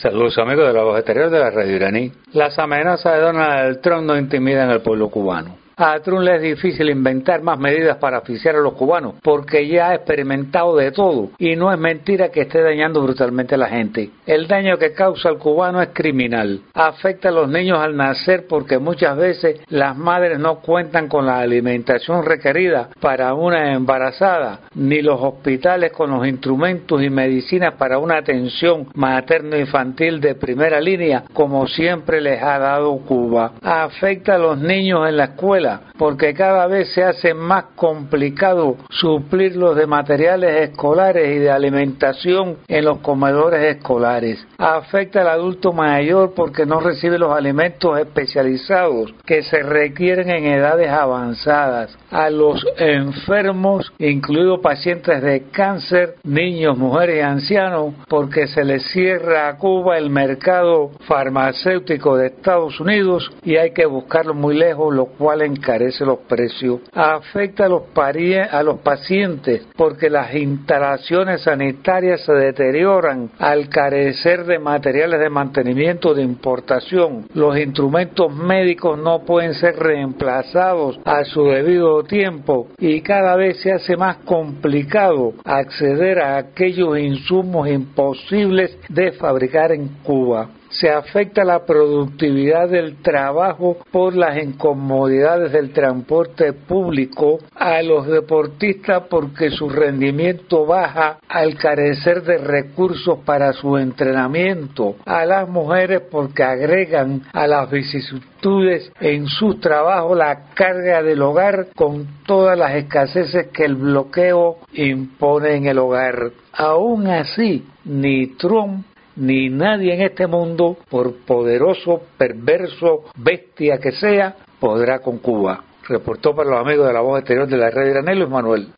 Saludos amigos de la voz exterior de la radio iraní. Las amenazas de Donald Trump no intimidan al pueblo cubano. A Trump le es difícil inventar más medidas para asfixiar a los cubanos porque ya ha experimentado de todo y no es mentira que esté dañando brutalmente a la gente. El daño que causa al cubano es criminal. Afecta a los niños al nacer porque muchas veces las madres no cuentan con la alimentación requerida para una embarazada, ni los hospitales con los instrumentos y medicinas para una atención materno-infantil de primera línea como siempre les ha dado Cuba. Afecta a los niños en la escuela porque cada vez se hace más complicado suplirlos de materiales escolares y de alimentación en los comedores escolares. Afecta al adulto mayor porque no recibe los alimentos especializados que se requieren en edades avanzadas. A los enfermos, incluidos pacientes de cáncer, niños, mujeres y ancianos, porque se les cierra a Cuba el mercado farmacéutico de Estados Unidos y hay que buscarlo muy lejos, lo cual encarece los precios. Afecta a los pacientes porque las instalaciones sanitarias se deterioran al carecer de materiales de mantenimiento de importación. Los instrumentos médicos no pueden ser reemplazados a su debido tiempo y cada vez se hace más complicado acceder a aquellos insumos imposibles de fabricar en Cuba. Se afecta la productividad del trabajo por las incomodidades del transporte público, a los deportistas porque su rendimiento baja al carecer de recursos para su entrenamiento, a las mujeres porque agregan a las vicisitudes en su trabajo la carga del hogar con todas las escaseces que el bloqueo impone en el hogar. Aún así, ni Trump ni nadie en este mundo, por poderoso, perverso, bestia que sea, podrá con Cuba. Reportó para los amigos de la voz exterior de la red iraní Luis Manuel.